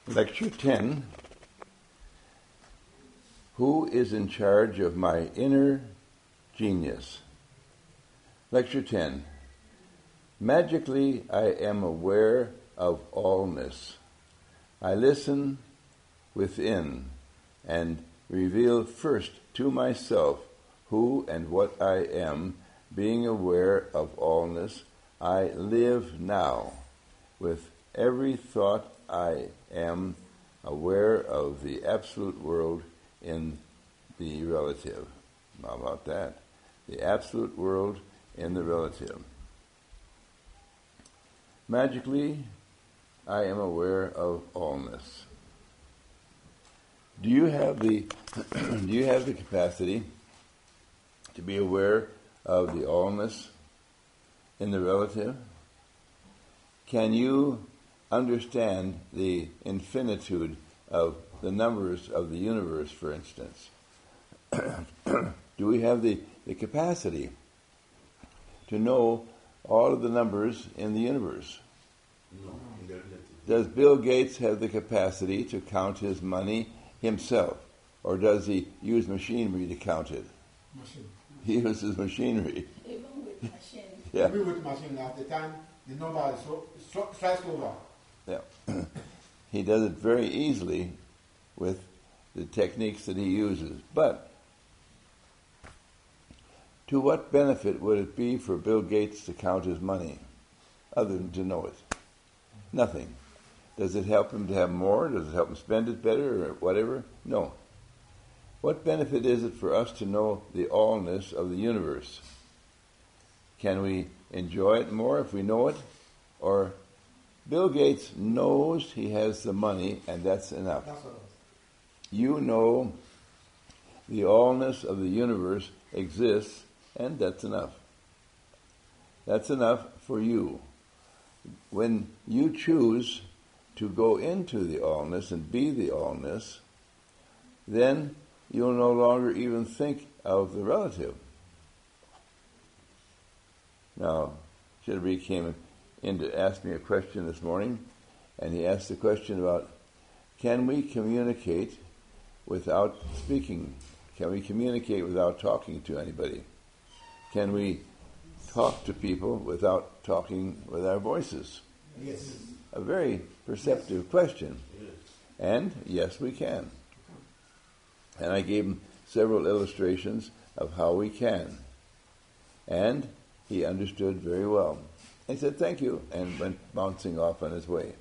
Lecture 10. Who is in charge of my inner genius? Lecture 10. Magically, I am aware of allness. I listen within and reveal first to myself who and what I am. Being aware of allness, I live now. With every thought, I am aware of the absolute world in the relative. How about that? The absolute world in the relative. Magically, I am aware of allness. Do you have the capacity to be aware of the allness in the relative? Can you understand the infinitude of the numbers of the universe, for instance? Do we have the capacity to know all of the numbers in the universe? No. Does Bill Gates have the capacity to count his money himself? Or does he use machinery to count it? Machine. He uses machinery. Even with machine. Yeah. Even with machine, at the time, the number is so stressed over. Yeah. He does it very easily with the techniques that he uses. But to what benefit would it be for Bill Gates to count his money, other than to know it? Nothing. Does it help him to have more? Does it help him spend it better or whatever? No. What benefit is it for us to know the allness of the universe? Can we enjoy it more if we know it? Or Bill Gates knows he has the money and that's enough. That's what You know the allness of the universe exists and that's enough. That's enough for you. When you choose to go into the allness and be the allness, then you'll no longer even think of the relative. Now, Chidabri came in to ask me a question this morning, and he asked the question about, can we communicate without speaking? Can we communicate without talking to anybody? Can we talk to people without talking with our voices? Yes. A very perceptive question. Yes. And yes, we can. And I gave him several illustrations of how we can. And he understood very well. He said, thank you, and went bouncing off on his way.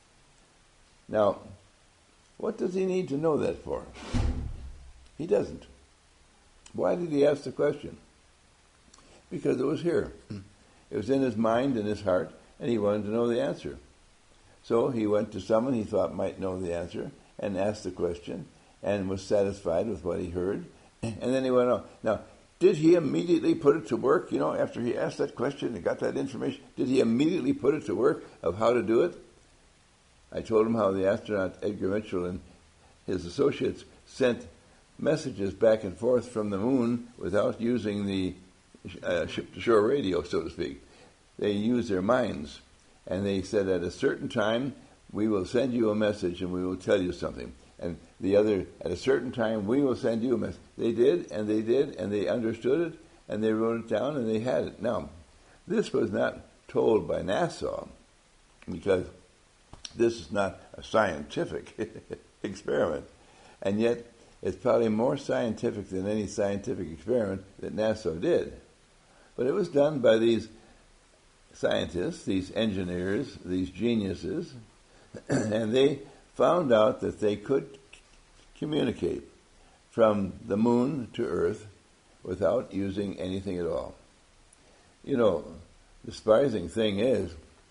Now, what does he need to know that for? He doesn't. Why did he ask the question? Because it was here. It was in his mind and his heart, and he wanted to know the answer. So he went to someone he thought might know the answer and asked the question and was satisfied with what he heard. And then he went on. Now, did he immediately put it to work? You know, after he asked that question and got that information, did he immediately put it to work of how to do it? I told him how the astronaut Edgar Mitchell and his associates sent messages back and forth from the moon without using the ship-to-shore radio, so to speak. They used their minds. And they said, at a certain time, we will send you a message and we will tell you something. And the other, at a certain time, we will send you a message. They did, and they understood it, and they wrote it down, and they had it. Now, this was not told by NASA, because this is not a scientific experiment. And yet, it's probably more scientific than any scientific experiment that NASA did. But it was done by these scientists, these engineers, these geniuses, and they found out that they could communicate from the moon to Earth without using anything at all. You know, the surprising thing is,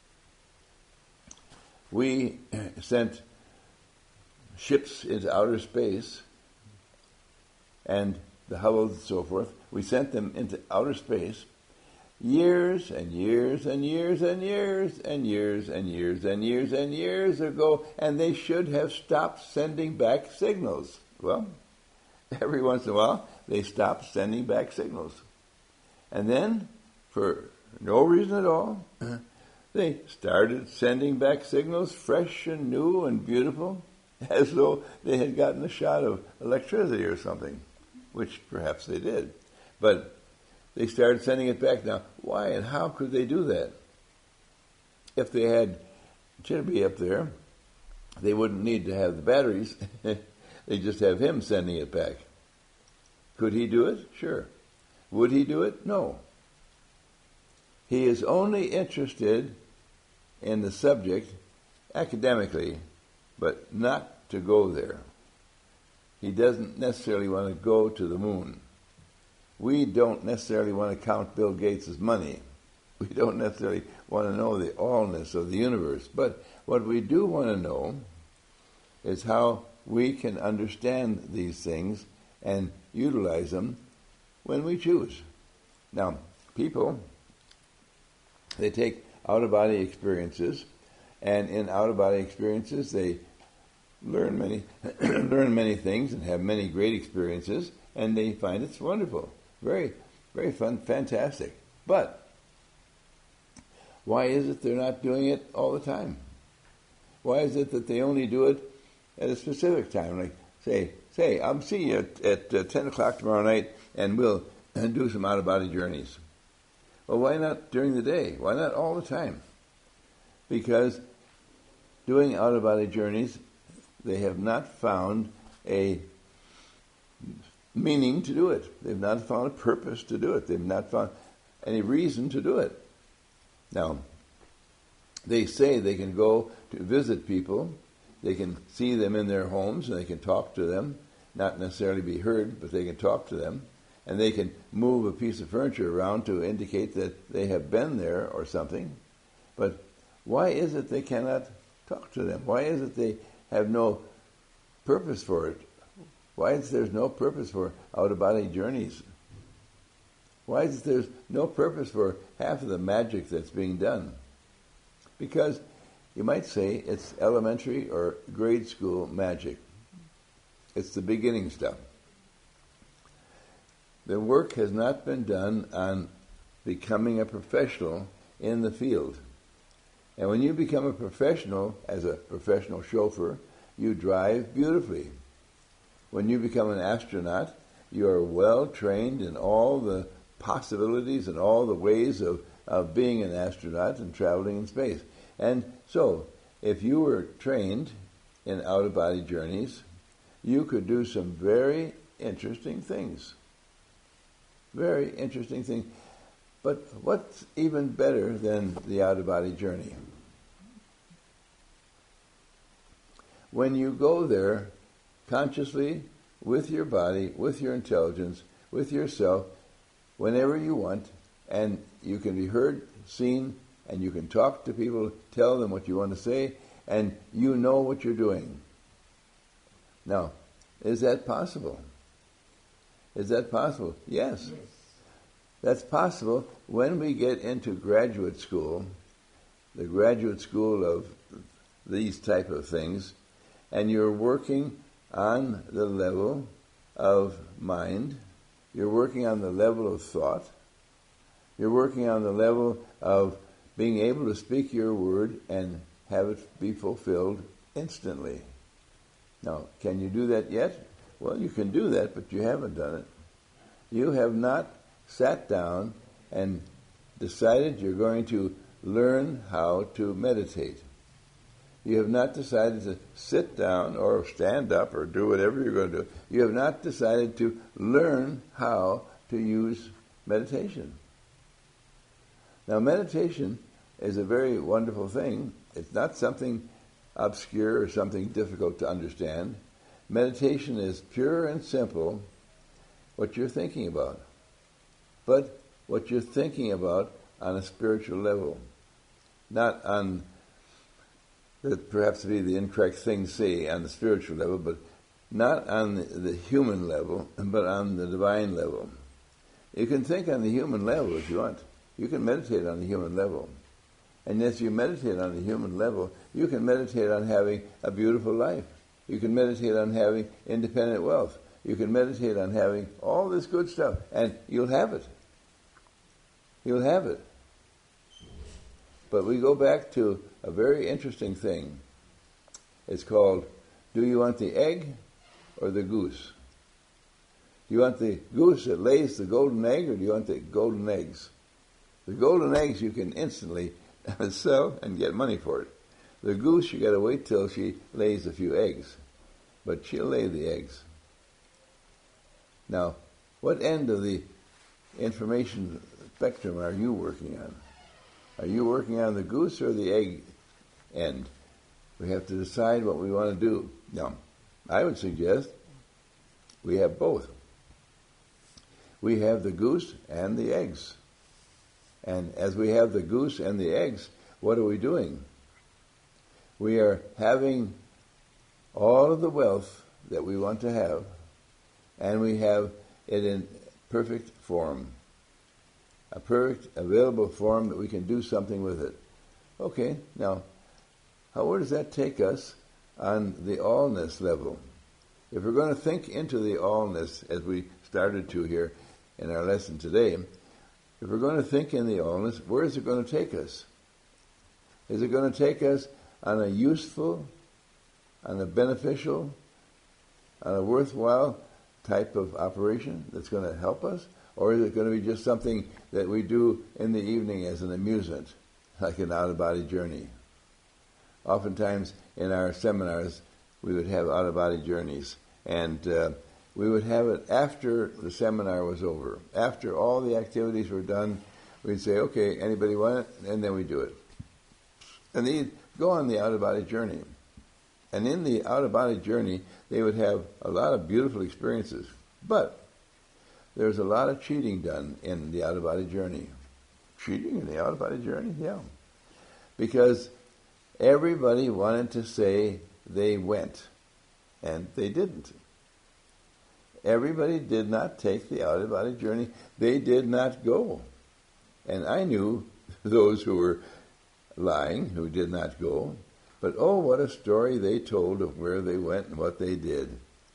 we sent ships into outer space, and the Hubbles and so forth, we sent them into outer space years and years and years and years and years and years and years and years ago, and they should have stopped sending back signals. Well, every once in a while, they stopped sending back signals. And then, for no reason at all, they started sending back signals fresh and new and beautiful, as though they had gotten a shot of electricity or something, which perhaps they did. But they started sending it back. Now, why and how could they do that? If they had Chitterby up there, they wouldn't need to have the batteries. They just have him sending it back. Could he do it? Sure. Would he do it? No. He is only interested in the subject academically, but not to go there. He doesn't necessarily want to go to the moon. We don't necessarily want to count Bill Gates' money. We don't necessarily want to know the allness of the universe. But what we do want to know is how we can understand these things and utilize them when we choose. Now, people, they take out-of-body experiences, and in out-of-body experiences they learn many things and have many great experiences, and they find it's wonderful, very, very fun, fantastic. But why is it they're not doing it all the time? Why is it that they only do it at a specific time? Like, say, I'll see you at 10 o'clock tomorrow night, and we'll do some out-of-body journeys. Well, why not during the day? Why not all the time? Because doing out-of-body journeys, they have not found a meaning to do it. They've not found a purpose to do it. They've not found any reason to do it. Now, they say they can go to visit people, they can see them in their homes, and they can talk to them, not necessarily be heard, but they can talk to them, and they can move a piece of furniture around to indicate that they have been there or something. But why is it they cannot talk to them? Why is it they have no purpose for it? Why is there's no purpose for out-of-body journeys? Why is there no purpose for half of the magic that's being done? Because you might say it's elementary or grade school magic. It's the beginning stuff. The work has not been done on becoming a professional in the field. And when you become a professional, as a professional chauffeur, you drive beautifully. When you become an astronaut, you are well trained in all the possibilities and all the ways of being an astronaut and traveling in space. And so, if you were trained in out-of-body journeys, you could do some very interesting things. Very interesting things. But what's even better than the out-of-body journey? When you go there consciously, with your body, with your intelligence, with yourself, whenever you want, and you can be heard, seen, and you can talk to people, tell them what you want to say, and you know what you're doing. Now, is that possible? Is that possible? Yes. That's possible when we get into graduate school, the graduate school of these type of things, and you're working on the level of mind, you're working on the level of thought, you're working on the level of being able to speak your word and have it be fulfilled instantly. Now, can you do that yet? Well, you can do that, but you haven't done it. You have not sat down and decided you're going to learn how to meditate. You have not decided to sit down or stand up or do whatever you're going to do. You have not decided to learn how to use meditation. Now, meditation is a very wonderful thing. It's not something obscure or something difficult to understand. Meditation is pure and simple what you're thinking about, but what you're thinking about on a spiritual level, not on that perhaps be the incorrect thing to say on the spiritual level, but not on the human level, but on the divine level. You can think on the human level if you want. You can meditate on the human level. And as you meditate on the human level, you can meditate on having a beautiful life. You can meditate on having independent wealth. You can meditate on having all this good stuff, and you'll have it. You'll have it. But we go back to a very interesting thing. It's called, do you want the egg or the goose? Do you want the goose that lays the golden egg, or do you want the golden eggs? The golden eggs you can instantly sell and get money for it. The goose, you got to wait till she lays a few eggs, but she'll lay the eggs. Now, what end of the information spectrum are you working on? Are you working on the goose or the egg end? We have to decide what we want to do. Now, I would suggest we have both. We have the goose and the eggs. And as we have the goose and the eggs, what are we doing? We are having all of the wealth that we want to have, and we have it in perfect form. A perfect available form that we can do something with it. Okay, now, where does that take us on the allness level? If we're going to think into the allness, as we started to here in our lesson today, if we're going to think in the allness, where is it going to take us? Is it going to take us on a useful, on a beneficial, on a worthwhile type of operation that's going to help us? Or is it going to be just something that we do in the evening as an amusement, like an out-of-body journey? Oftentimes in our seminars, we would have out-of-body journeys, and we would have it after the seminar was over. After all the activities were done, we'd say, okay, anybody want it? And then we do it. And they'd go on the out-of-body journey. And in the out-of-body journey, they would have a lot of beautiful experiences. But there's a lot of cheating done in the out-of-body journey. Cheating in the out-of-body journey? Yeah. Because everybody wanted to say they went, and they didn't. Everybody did not take the out-of-body journey. They did not go. And I knew those who were lying, who did not go. But oh, what a story they told of where they went and what they did.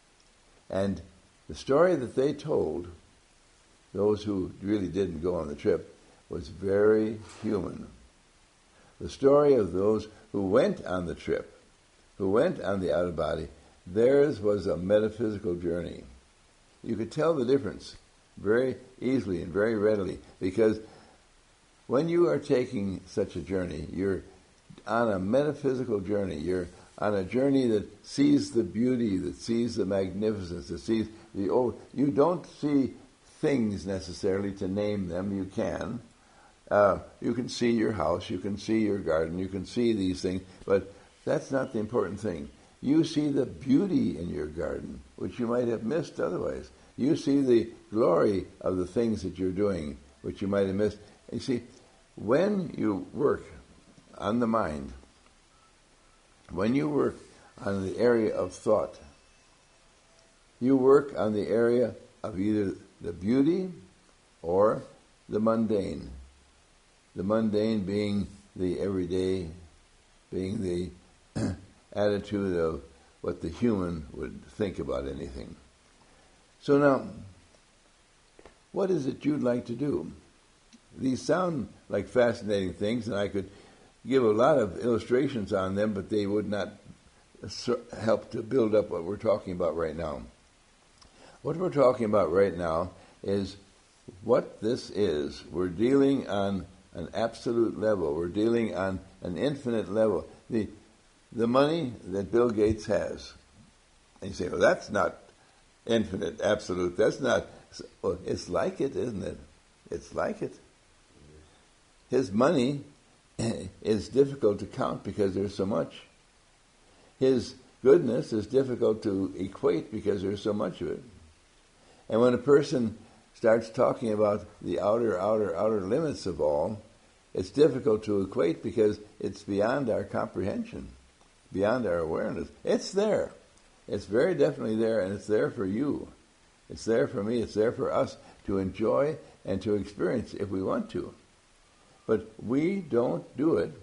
And the story that they told, those who really didn't go on the trip, was very human. The story of those who went on the trip, who went on the out-of-body, theirs was a metaphysical journey. You could tell the difference very easily and very readily, because when you are taking such a journey, you're on a metaphysical journey. You're on a journey that sees the beauty, that sees the magnificence, that sees the old. You don't see things necessarily to name them. You can. You can see your house, you can see your garden, you can see these things, but that's not the important thing. You see the beauty in your garden, which you might have missed otherwise. You see the glory of the things that you're doing, which you might have missed. And you see, when you work on the mind, when you work on the area of thought, you work on the area of either the beauty or the mundane. The mundane being the everyday, being the attitude of what the human would think about anything. So now, what is it you'd like to do? These sound like fascinating things, and I could give a lot of illustrations on them, but they would not help to build up what we're talking about right now. What we're talking about right now is what this is. We're dealing on an absolute level. We're dealing on an infinite level. The money that Bill Gates has, and you say, well, that's not infinite, absolute. That's not. Well, it's like it, isn't it? It's like it. His money is difficult to count because there's so much. His goodness is difficult to equate because there's so much of it. And when a person starts talking about the outer limits of all, it's difficult to equate because it's beyond our comprehension, beyond our awareness. It's there. It's very definitely there, and it's there for you. It's there for me. It's there for us to enjoy and to experience if we want to. But we don't do it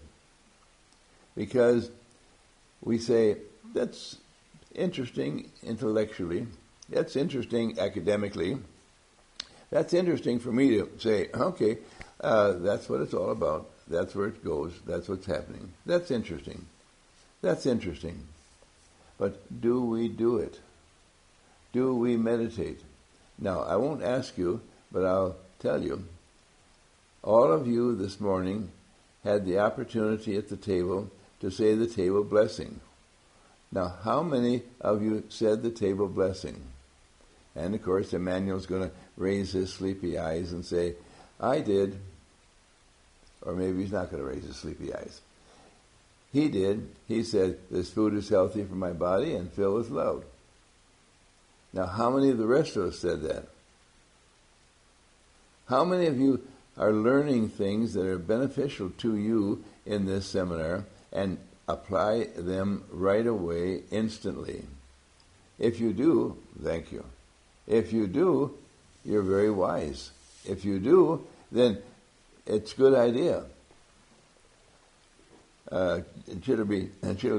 because we say, that's interesting intellectually, that's interesting academically, that's interesting for me to say, okay, that's what it's all about. That's where it goes. That's what's happening. That's interesting. That's interesting. But do we do it? Do we meditate? Now, I won't ask you, but I'll tell you. All of you this morning had the opportunity at the table to say the table blessing. Now, how many of you said the table blessing? And, of course, Emmanuel's going to raise his sleepy eyes and say, I did. Or maybe he's not going to raise his sleepy eyes. He did. He said, this food is healthy for my body and filled with love. Now, how many of the rest of us said that? How many of you are learning things that are beneficial to you in this seminar and apply them right away, instantly? If you do, thank you. If you do, you're very wise. If you do, then it's a good idea. Chitterby,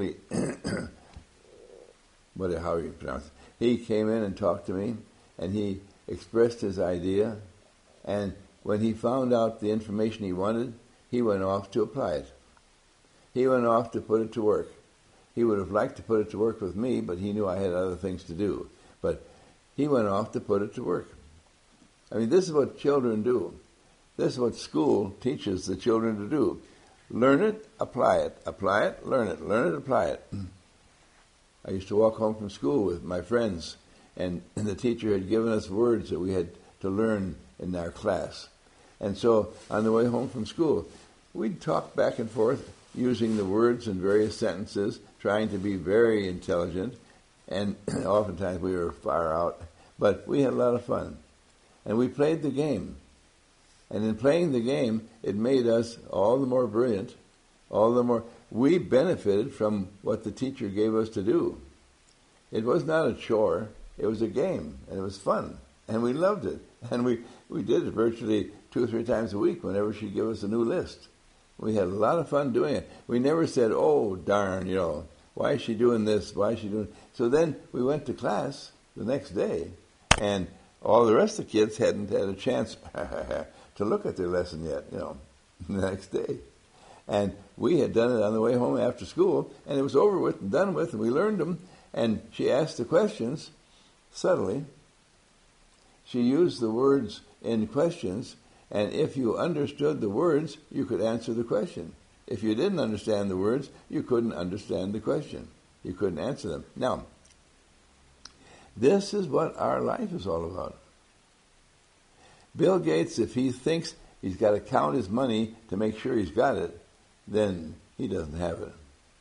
how you pronounce it? He came in and talked to me, and he expressed his idea, and when he found out the information he wanted, he went off to apply it. He went off to put it to work. He would have liked to put it to work with me, but he knew I had other things to do. But he went off to put it to work. I mean, this is what children do. This is what school teaches the children to do. Learn it, apply it. Apply it, learn it. Learn it, apply it. I used to walk home from school with my friends, and the teacher had given us words that we had to learn in our class. And so on the way home from school, we'd talk back and forth using the words in various sentences, trying to be very intelligent, and oftentimes we were far out, but we had a lot of fun. And we played the game. And in playing the game, it made us all the more brilliant, all the more. We benefited from what the teacher gave us to do. It was not a chore. It was a game, and it was fun, and we loved it. And we did it virtually 2 or 3 times a week whenever she'd give us a new list. We had a lot of fun doing it. We never said, oh, darn, why is she doing this? Why is she doing... So then we went to class the next day, and all the rest of the kids hadn't had a chance to look at their lesson yet, the next day. And we had done it on the way home after school, and it was over with and done with, and we learned them. And she asked the questions subtly. She used the words in questions, and if you understood the words, you could answer the question. If you didn't understand the words, you couldn't understand the question. You couldn't answer them. Now, this is what our life is all about. Bill Gates, if he thinks he's got to count his money to make sure he's got it, then he doesn't have it.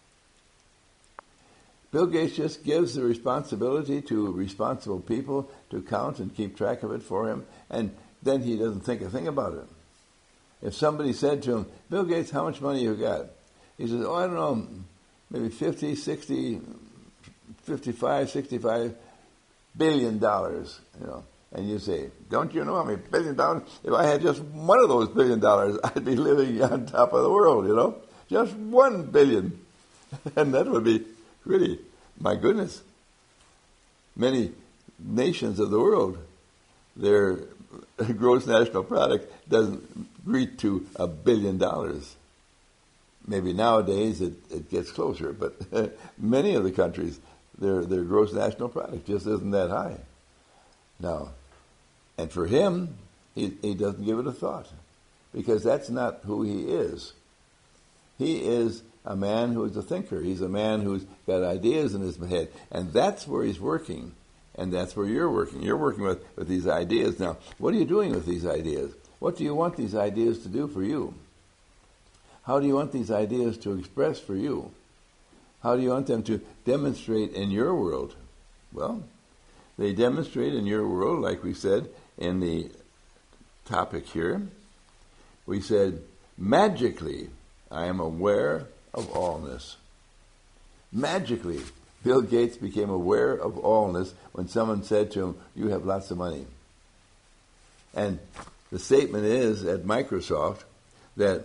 Bill Gates just gives the responsibility to responsible people to count and keep track of it for him, and then he doesn't think a thing about it. If somebody said to him, Bill Gates, how much money you got? He says, I don't know, maybe 50, 60, 55, 65 billion dollars, And you say, don't you know how many $1 billion? If I had just one of those $1 billion, I'd be living on top of the world, Just 1 billion. And that would be really, my goodness. Many nations of the world, their gross national product doesn't reach to $1 billion. Maybe nowadays it gets closer, but many of the countries, their gross national product just isn't that high. Now, and for him, he doesn't give it a thought, because that's not who he is. He is a man who is a thinker. He's a man who's got ideas in his head, and that's where he's working, and that's where you're working. You're working with these ideas. Now, what are you doing with these ideas? What do you want these ideas to do for you? How do you want these ideas to express for you? How do you want them to demonstrate in your world? Well, they demonstrate in your world, like we said in the topic here. We said, magically, I am aware of allness. Magically, Bill Gates became aware of allness when someone said to him, you have lots of money. And the statement is at Microsoft that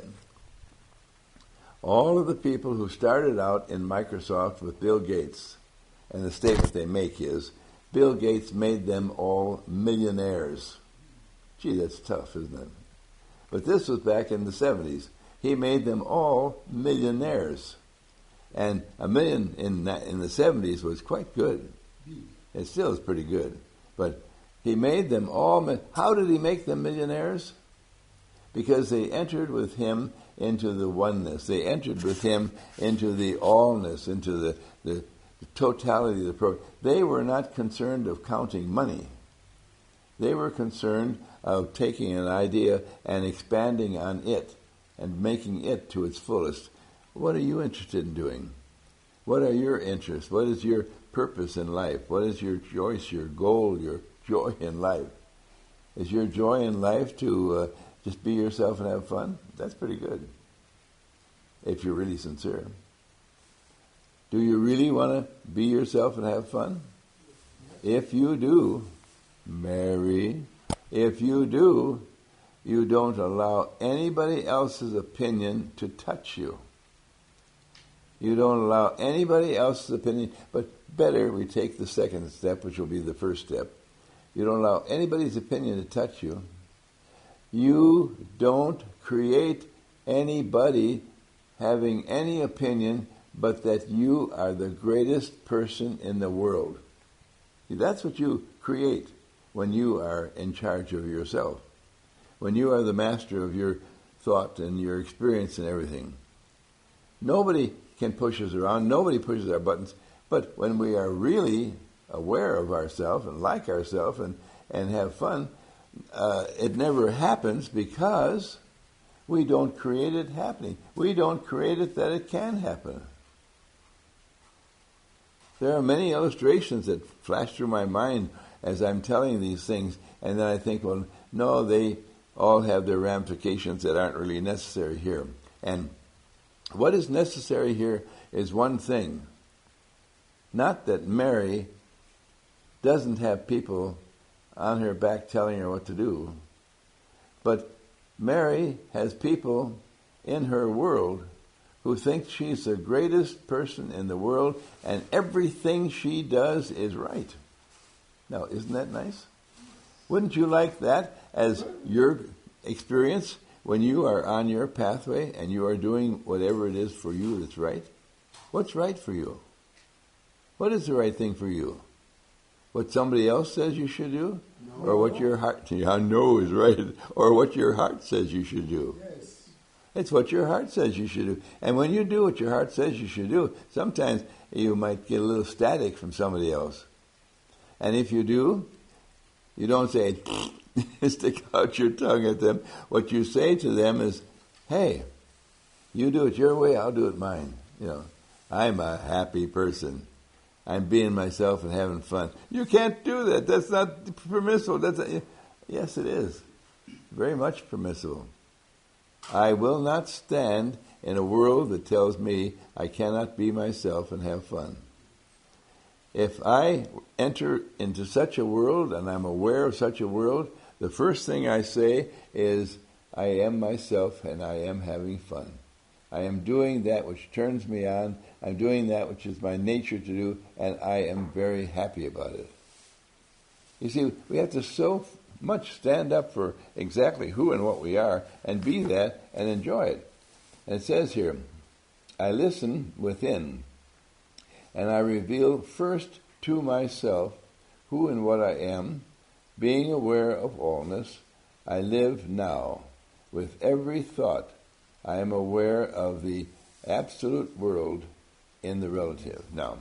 all of the people who started out in Microsoft with Bill Gates, and the statement they make is, Bill Gates made them all millionaires. Gee, that's tough, isn't it? But this was back in the 70s. he made them all millionaires. And $1 million in the 70s was quite good. It still is pretty good. But he made them all. How did he make them millionaires? Because they entered with him into the oneness. They entered with him into the allness, into the totality of the program. They were not concerned of counting money. They were concerned of taking an idea and expanding on it and making it to its fullest. What are you interested in doing? What are your interests? What is your purpose in life? What is your choice, your goal, your joy in life? Is your joy in life to just be yourself and have fun? That's pretty good, if you're really sincere. Do you really want to be yourself and have fun? If you do, marry. If you do, you don't allow anybody else's opinion to touch you. You don't allow anybody else's opinion, but better we take the second step, which will be the first step. You don't allow anybody's opinion to touch you. You don't create anybody having any opinion but that you are the greatest person in the world. See, that's what you create when you are in charge of yourself. When you are the master of your thought and your experience and everything. Nobody can push us around. Nobody pushes our buttons. But when we are really aware of ourselves and like ourselves and have fun, it never happens because we don't create it happening. We don't create it that it can happen. There are many illustrations that flash through my mind as I'm telling these things, and then I think, well, no, they all have their ramifications that aren't really necessary here. And what is necessary here is one thing. Not that Mary doesn't have people on her back telling her what to do, but Mary has people in her world who think she's the greatest person in the world and everything she does is right. Now, isn't that nice? Wouldn't you like that as your experience when you are on your pathway and you are doing whatever it is for you that's right? What's right for you? What is the right thing for you? What somebody else says you should do? No. Or what your heart, I know is right, or what your heart says you should do? Yes. It's what your heart says you should do. And when you do what your heart says you should do, sometimes you might get a little static from somebody else. And if you do, you don't say, stick out your tongue at them. What you say to them is, hey, you do it your way, I'll do it mine. You know, I'm a happy person. I'm being myself and having fun. You can't do that. That's not permissible. Yes, it is. Very much permissible. I will not stand in a world that tells me I cannot be myself and have fun. If I enter into such a world and I'm aware of such a world, the first thing I say is, I am myself and I am having fun. I am doing that which turns me on. I'm doing that which is my nature to do, and I am very happy about it. You see, we have to so much stand up for exactly who and what we are and be that and enjoy it. And it says here, I listen within, and I reveal first to myself who and what I am, being aware of allness. I live now. With every thought, I am aware of the absolute world in the relative. Now,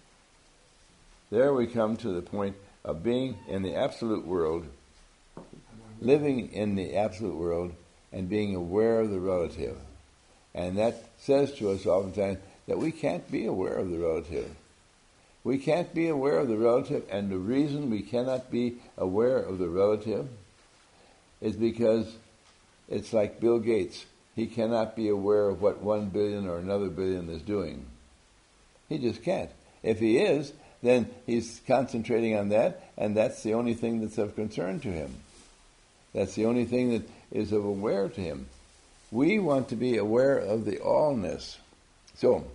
there we come to the point of being in the absolute world, living in the absolute world, and being aware of the relative. And that says to us oftentimes that we can't be aware of the relative. We can't be aware of the relative, and the reason we cannot be aware of the relative is because it's like Bill Gates. He cannot be aware of what 1 billion or another billion is doing. He just can't. If he is, then he's concentrating on that, and that's the only thing that's of concern to him. That's the only thing that is of aware to him. We want to be aware of the allness. So,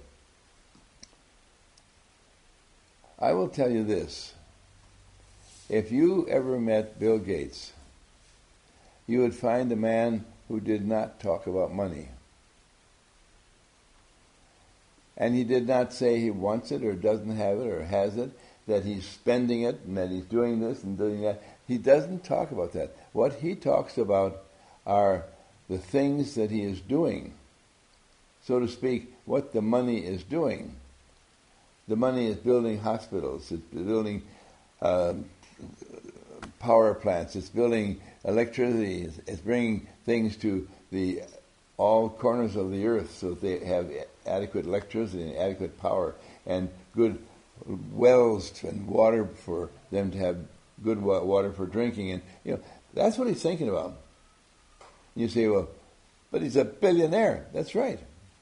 I will tell you this. If you ever met Bill Gates, you would find a man who did not talk about money. And he did not say he wants it or doesn't have it or has it, that he's spending it and that he's doing this and doing that. He doesn't talk about that. What he talks about are the things that he is doing. So to speak, what the money is doing. The money is building hospitals, it's building power plants, it's building electricity, it's bringing things to all corners of the earth so that they have adequate electricity and adequate power and good wells and water for them to have good water for drinking. And that's what he's thinking about. You say, well, but he's a billionaire. That's right.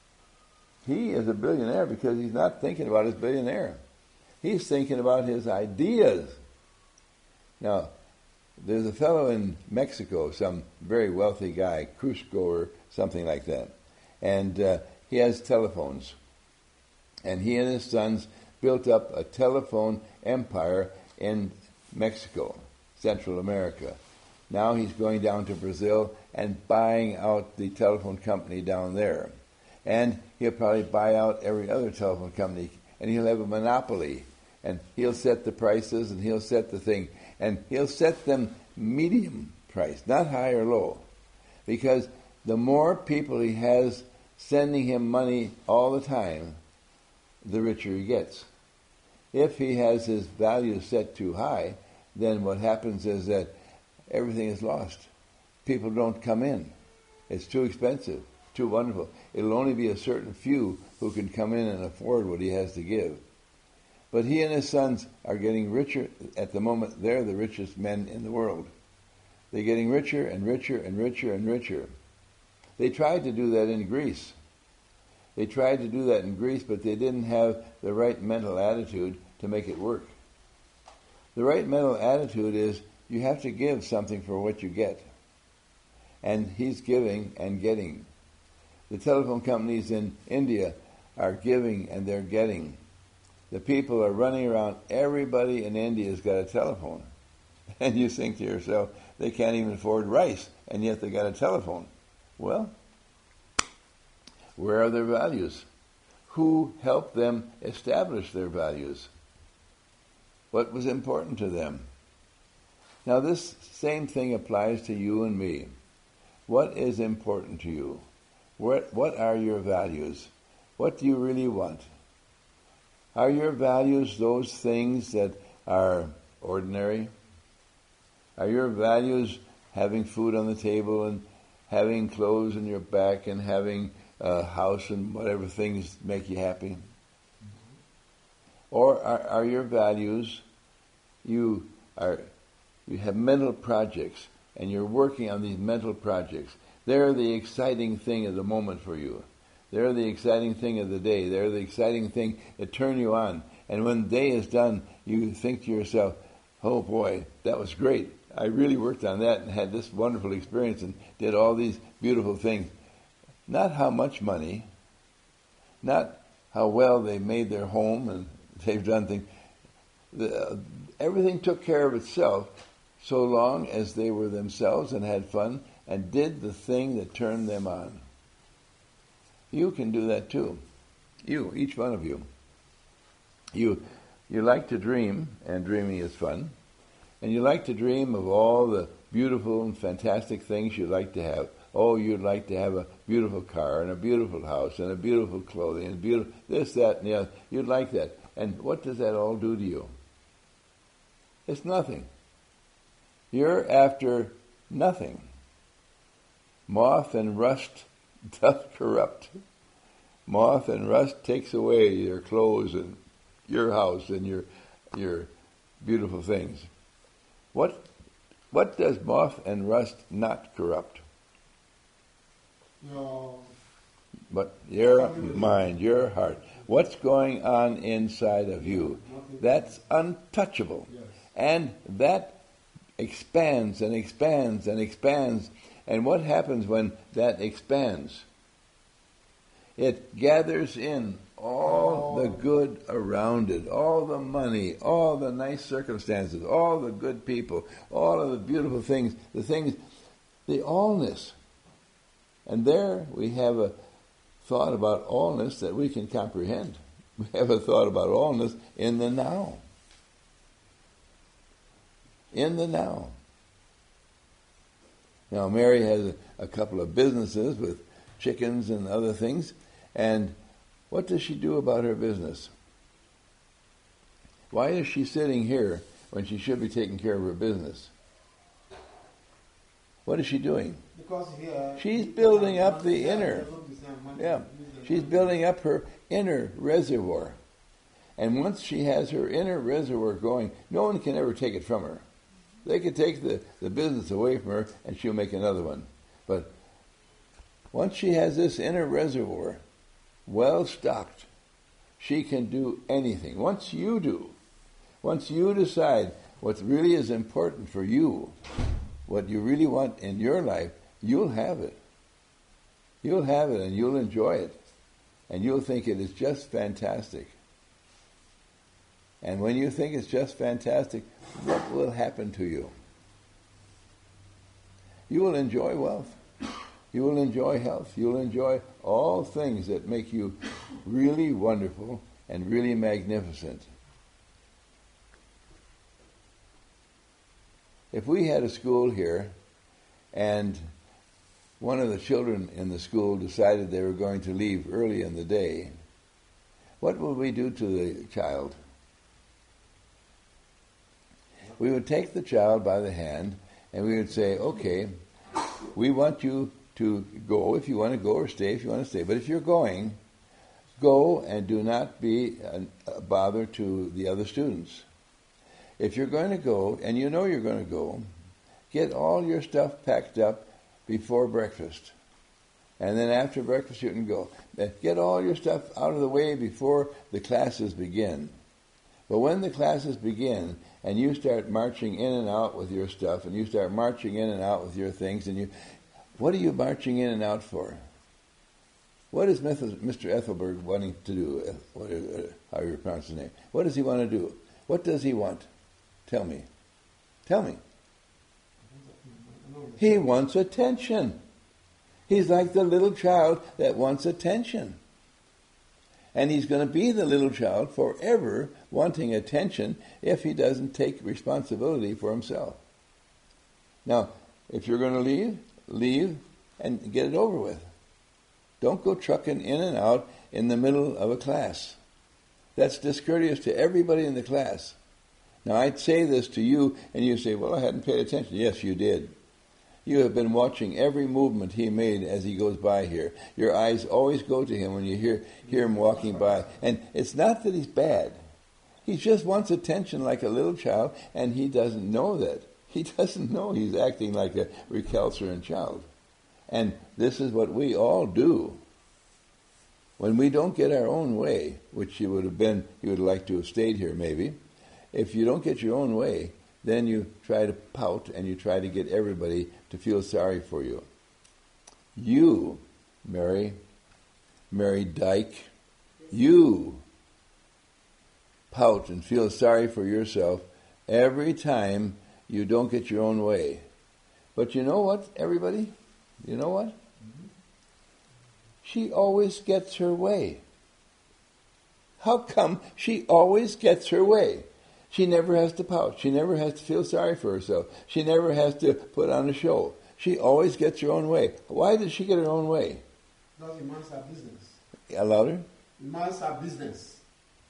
He is a billionaire because he's not thinking about his billionaire. He's thinking about his ideas. Now, there's a fellow in Mexico, some very wealthy guy, Cusco or something like that. And he has telephones. And he and his sons built up a telephone empire in Mexico, Central America. Now he's going down to Brazil and buying out the telephone company down there. And he'll probably buy out every other telephone company, and he'll have a monopoly. And he'll set the prices, and he'll set the thing. And he'll set them medium price, not high or low. Because the more people he has sending him money all the time, the richer he gets. If he has his value set too high, then what happens is that everything is lost. People don't come in. It's too expensive, too wonderful. It'll only be a certain few who can come in and afford what he has to give. But he and his sons are getting richer. At the moment, they're the richest men in the world. They're getting richer and richer and richer and richer. They tried to do that in Greece. They tried to do that in Greece, but they didn't have the right mental attitude to make it work. The right mental attitude is you have to give something for what you get. And he's giving and getting. The telephone companies in India are giving and they're getting. The people are running around. Everybody in India has got a telephone. And you think to yourself, they can't even afford rice, and yet they got a telephone. Well, where are their values? Who helped them establish their values? What was important to them? Now this same thing applies to you and me. What is important to you? What are your values? What do you really want? Are your values those things that are ordinary? Are your values having food on the table and having clothes on your back and having a house and whatever things make you happy? Or are your values, you have mental projects and you're working on these mental projects. They're the exciting thing of the moment for you. They're the exciting thing of the day. They're the exciting thing that turn you on. And when the day is done, you think to yourself, oh boy, that was great. I really worked on that and had this wonderful experience and did all these beautiful things. Not how much money, not how well they made their home and they've done things. Everything took care of itself so long as they were themselves and had fun and did the thing that turned them on. You can do that too. You, each one of you. You like to dream, and dreaming is fun. And you like to dream of all the beautiful and fantastic things you'd like to have. Oh, you'd like to have a beautiful car and a beautiful house and a beautiful clothing and beautiful this, that, and the other. You'd like that. And what does that all do to you? It's nothing. You're after nothing. Moth and rust doth corrupt. Moth and rust takes away your clothes and your house and your beautiful things. What does moth and rust not corrupt? But your mind, your heart. What's going on inside of you? That's untouchable. And that expands and expands and expands. And what happens when that expands? It gathers in all the good around it, all the money, all the nice circumstances, all the good people, all of the beautiful things, the allness. And there we have a thought about allness that we can comprehend. We have a thought about allness in the now. In the now. Now, Mary has a couple of businesses with chickens and other things, and what does she do about her business? Why is she sitting here when she should be taking care of her business? What is she doing? Because she's building up the inner. Yeah, she's building up her inner reservoir. And once she has her inner reservoir going, no one can ever take it from her. They could take the business away from her and she'll make another one. But once she has this inner reservoir well stocked, she can do anything. Once you decide what really is important for you, what you really want in your life, you'll have it. You'll have it and you'll enjoy it. And you'll think it is just fantastic. And when you think it's just fantastic, what will happen to you? You will enjoy wealth. You will enjoy health. You will enjoy all things that make you really wonderful and really magnificent. If we had a school here and one of the children in the school decided they were going to leave early in the day, what would we do to the child? We would take the child by the hand and we would say, okay, we want you to go if you want to go, or stay if you want to stay. But if you're going, go and do not be a bother to the other students. If you're going to go, and you know you're going to go, get all your stuff packed up before breakfast. And then after breakfast you can go. Get all your stuff out of the way before the classes begin. But when the classes begin, and you start marching in and out with your stuff, and you start marching in and out with your things, and what are you marching in and out for? What is Mr. Ethelberg wanting to do? How you pronounce his name? What does he want to do? What does he want? Tell me. Tell me. He wants attention. He's like the little child that wants attention. And he's going to be the little child forever wanting attention if he doesn't take responsibility for himself. Now, if you're going to leave, leave and get it over with. Don't go trucking in and out in the middle of a class. That's discourteous to everybody in the class. Now, I'd say this to you, and you say, well, I hadn't paid attention. Yes, you did. You have been watching every movement he made as he goes by here. Your eyes always go to him when you hear him walking by. And it's not that he's bad. He just wants attention like a little child, and he doesn't know that. He doesn't know he's acting like a recalcitrant child. And this is what we all do. When we don't get our own way, which you would like to have stayed here maybe, if you don't get your own way, then you try to pout and you try to get everybody to feel sorry for you. You, Mary Dyke, you pout and feel sorry for yourself every time you don't get your own way. But you know what, everybody? You know what? She always gets her way. How come she always gets her way? She never has to pout. She never has to feel sorry for herself. She never has to put on a show. She always gets her own way. Why does she get her own way? Because it minds her business. Louder? It minds her business.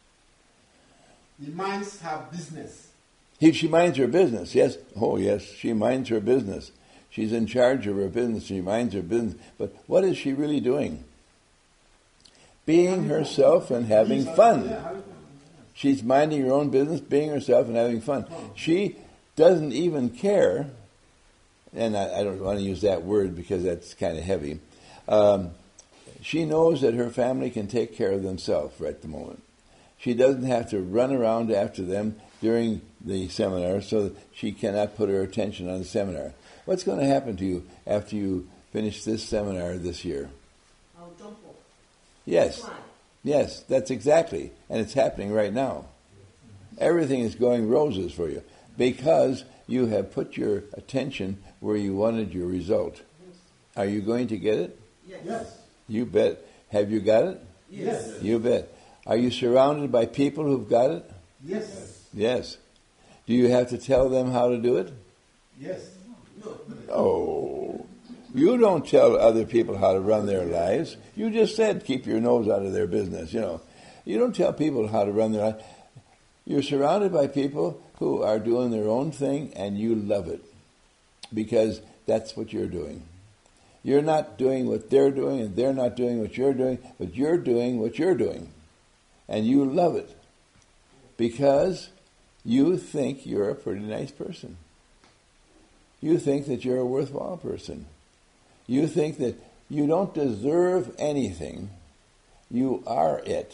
It minds her business. She minds her business, yes. Oh, yes, she minds her business. She's in charge of her business. She minds her business. But what is she really doing? Being herself and having fun. She's minding her own business, being herself and having fun. She doesn't even care, and I don't want to use that word because that's kind of heavy. She knows that her family can take care of themselves right at the moment. She doesn't have to run around after them during the seminar so that she cannot put her attention on the seminar. What's going to happen to you after you finish this seminar this year? I'll jump off. Yes. Yes, that's exactly. And it's happening right now. Everything is going roses for you because you have put your attention where you wanted your result. Are you going to get it? Yes. You bet. Have you got it? Yes. You bet. Are you surrounded by people who've got it? Yes. Yes. Do you have to tell them how to do it? Yes. Oh. You don't tell other people how to run their lives. You just said keep your nose out of their business, you know. You don't tell people how to run their life. You're surrounded by people who are doing their own thing and you love it because that's what you're doing. You're not doing what they're doing and they're not doing what you're doing, but you're doing what you're doing. And you love it because you think you're a pretty nice person. You think that you're a worthwhile person. You think that you don't deserve anything. You are it.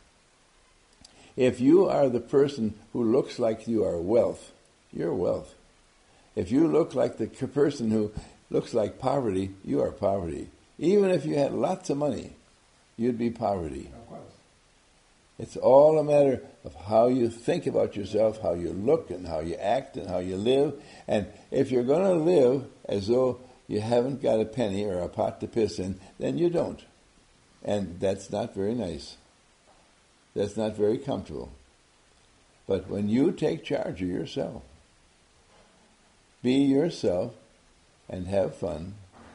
If you are the person who looks like you are wealth, you're wealth. If you look like the person who looks like poverty, you are poverty. Even if you had lots of money, you'd be poverty. Of course. It's all a matter of how you think about yourself, how you look and how you act and how you live. And if you're going to live as though you haven't got a penny or a pot to piss in, then you don't. And that's not very nice. That's not very comfortable. But when you take charge of yourself, be yourself and have fun.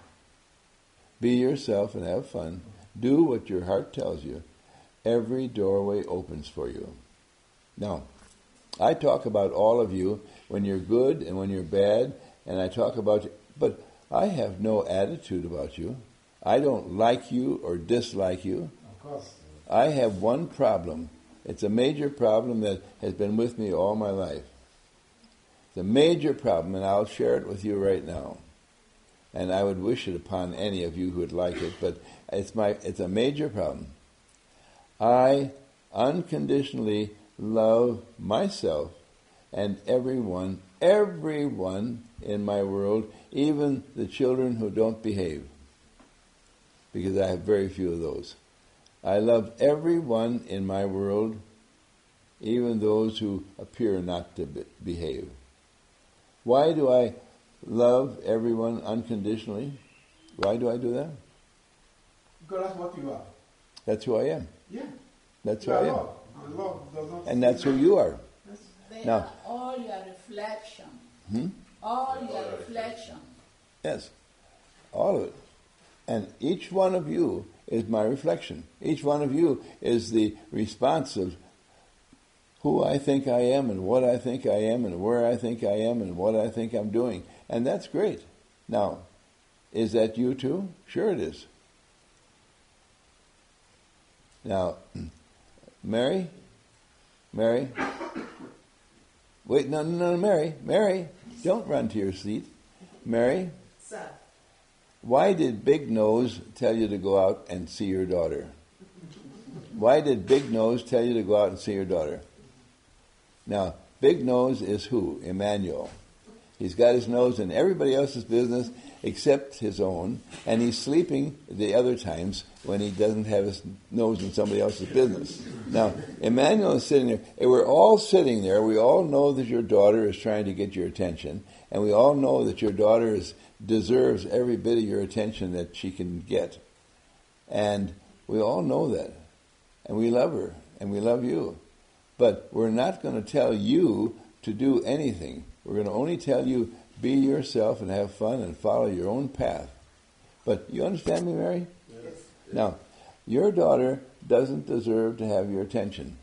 Be yourself and have fun. Do what your heart tells you. Every doorway opens for you. Now, I talk about all of you when you're good and when you're bad, and I talk about you, but I have no attitude about you. I don't like you or dislike you. Of course. I have one problem. It's a major problem that has been with me all my life. It's a major problem, and I'll share it with you right now. And I would wish it upon any of you who would like it, but it's a major problem. I unconditionally love myself and everyone in my world, even the children who don't behave, because I have very few of those. I love everyone in my world, even those who appear not to behave. Why do I love everyone unconditionally? Why do I do that? Because that's what you are. That's who I am. Yeah. That's who You I are am. love. And love does not And that's who you are. They Now- are all your reflection. Hmm? All your reflection. Yes. All of it. And each one of you is my reflection. Each one of you is the response of who I think I am and what I think I am and where I think I am and what I think I'm doing. And that's great. Now, is that you too? Sure it is. Now, Mary? Wait, no, Mary, don't run to your seat. Mary? Sir. Why did Big Nose tell you to go out and see your daughter? Why did Big Nose tell you to go out and see your daughter? Now, Big Nose is who? Emmanuel. He's got his nose in everybody else's business except his own, and he's sleeping the other times when he doesn't have his nose in somebody else's business. Now, Emmanuel is sitting there, and we're all sitting there. We all know that your daughter is trying to get your attention, and we all know that your daughter deserves every bit of your attention that she can get. And we all know that. And we love her, and we love you. But we're not going to tell you to do anything. We're going to only tell you, be yourself and have fun and follow your own path. But you understand me, Mary? Yes. Now, your daughter doesn't deserve to have your attention.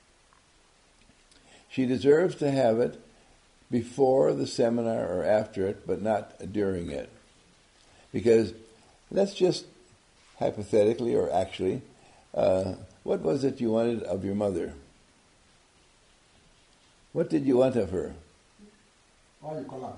She deserves to have it before the seminar or after it, but not during it. Because let's just hypothetically or actually, what was it you wanted of your mother? What did you want of her? all you call out.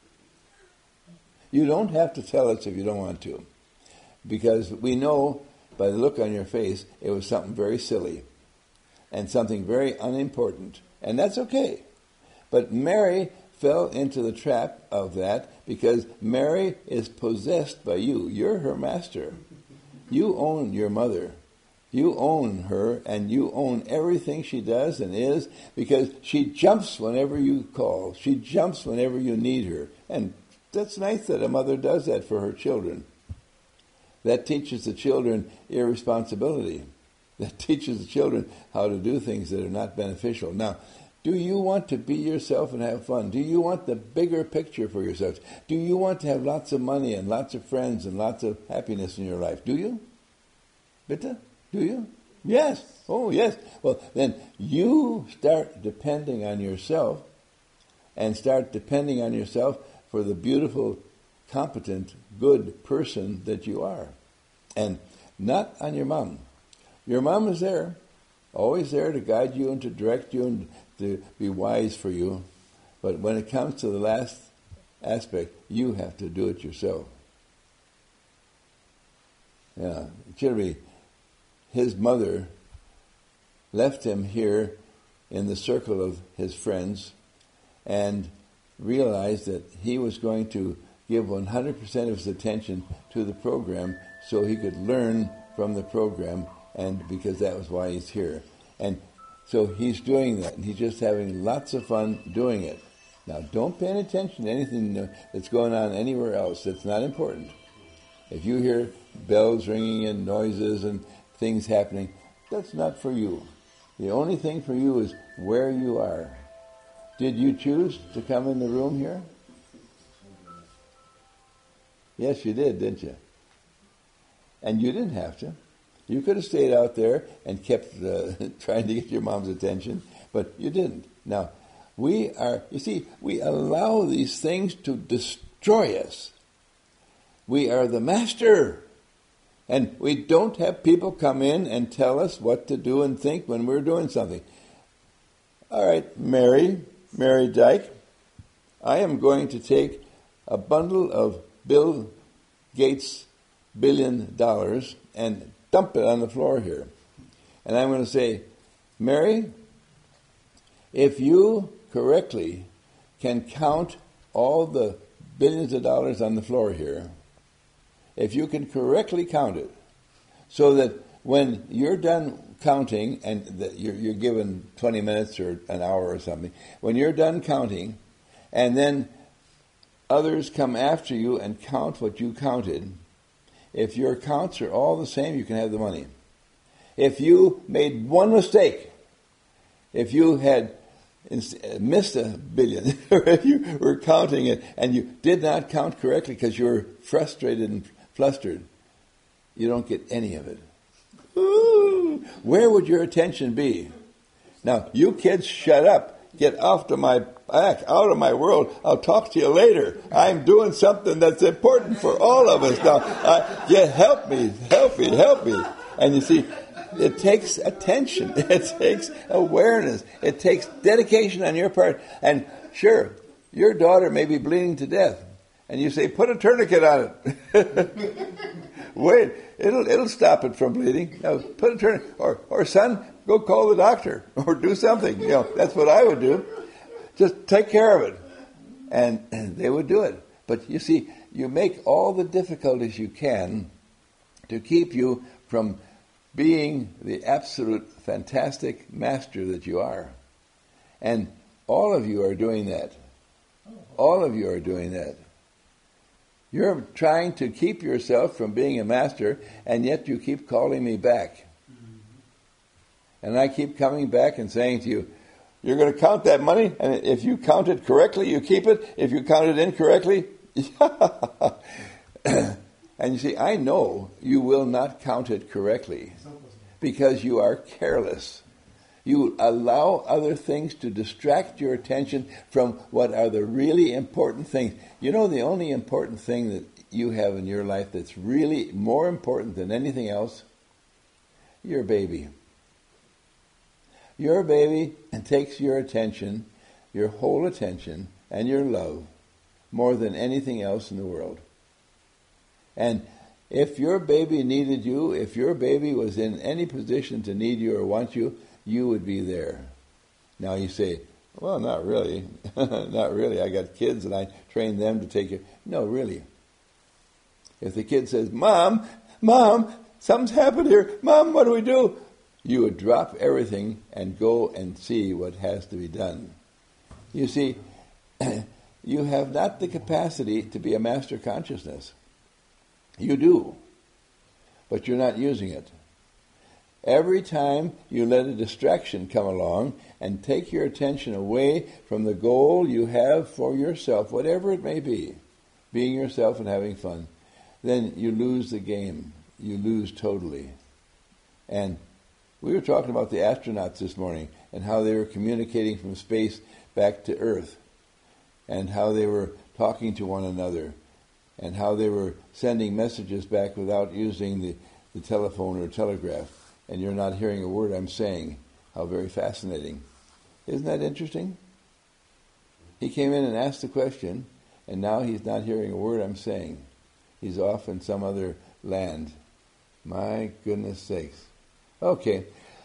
You don't have to tell us if you don't want to, because we know by the look on your face it was something very silly and something very unimportant, and that's okay. But Mary fell into the trap of that because Mary is possessed by you. You're her master. You own your mother. You own her, and you own everything she does and is, because she jumps whenever you call. She jumps whenever you need her. And that's nice that a mother does that for her children. That teaches the children irresponsibility. That teaches the children how to do things that are not beneficial. Now, do you want to be yourself and have fun? Do you want the bigger picture for yourself? Do you want to have lots of money and lots of friends and lots of happiness in your life? Do you? Bitte? Do you? Yes. Oh, yes. Well, then you start depending on yourself and start depending on yourself for the beautiful, competent, good person that you are. And not on your mom. Your mom is there, always there to guide you and to direct you and to be wise for you. But when it comes to the last aspect, you have to do it yourself. Yeah, Chirby, his mother left him here in the circle of his friends and realized that he was going to give 100% of his attention to the program so he could learn from the program, and because that was why he's here. And so he's doing that, and he's just having lots of fun doing it. Now, don't pay any attention to anything that's going on anywhere else. That's not important. If you hear bells ringing and noises and things happening, that's not for you. The only thing for you is where you are. Did you choose to come in the room here? Yes, you did, didn't you? And you didn't have to. You could have stayed out there and kept trying to get your mom's attention, but you didn't. Now, we allow these things to destroy us. We are the master. And we don't have people come in and tell us what to do and think when we're doing something. All right, Mary Dyke, I am going to take a bundle of Bill Gates' $1 billion and dump it on the floor here. And I'm going to say, Mary, if you correctly can count all the billions of dollars on the floor here, if you can correctly count it, so that when you're done counting, and that you're given 20 minutes or an hour or something, when you're done counting, and then others come after you and count what you counted, if your counts are all the same, you can have the money. If you made one mistake, if you had missed $1 billion, or if you were counting it and you did not count correctly because you were frustrated and flustered, you don't get any of it. Ooh, where would your attention be? Now, you kids, shut up. Get off to my back, out of my world. I'll talk to you later. I'm doing something that's important for all of us now. Help me. And you see, it takes attention. It takes awareness. It takes dedication on your part. And sure, your daughter may be bleeding to death. And you say, put a tourniquet on it. Wait, it'll stop it from bleeding. Now, put a tourniquet. Or son, go call the doctor. Or do something. That's what I would do. Just take care of it. And they would do it. But you see, you make all the difficulties you can to keep you from being the absolute fantastic master that you are. And all of you are doing that. All of you are doing that. You're trying to keep yourself from being a master, and yet you keep calling me back. And I keep coming back and saying to you, you're going to count that money, and if you count it correctly, you keep it. If you count it incorrectly, and you see, I know you will not count it correctly because you are careless. You allow other things to distract your attention from what are the really important things. You know, the only important thing that you have in your life that's really more important than anything else? Your baby. Your baby takes your attention, your whole attention, and your love more than anything else in the world. And if your baby needed you, if your baby was in any position to need you or want you, you would be there. Now you say, well, not really. Not really. I got kids and I train them to take care. No, really. If the kid says, Mom, something's happened here. Mom, what do we do? You would drop everything and go and see what has to be done. You see, you have not the capacity to be a master consciousness. You do. but you're not using it. Every time you let a distraction come along and take your attention away from the goal you have for yourself, whatever it may be, being yourself and having fun, then you lose the game. You lose totally. And we were talking about the astronauts this morning and how they were communicating from space back to Earth, and how they were talking to one another, and how they were sending messages back without using the telephone or telegraph. And you're not hearing a word I'm saying. How very fascinating. Isn't that interesting? He came in and asked the question, and now he's not hearing a word I'm saying. He's off in some other land. My goodness sakes. Okay.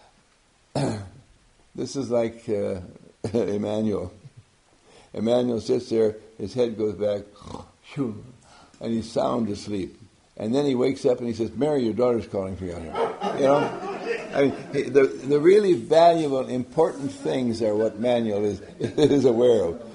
This is like Emmanuel. Emmanuel sits there, his head goes back, and he's sound asleep. And then he wakes up and he says, Mary, your daughter's calling for you out here. You know? I mean, the really valuable, important things are what Manuel is aware of.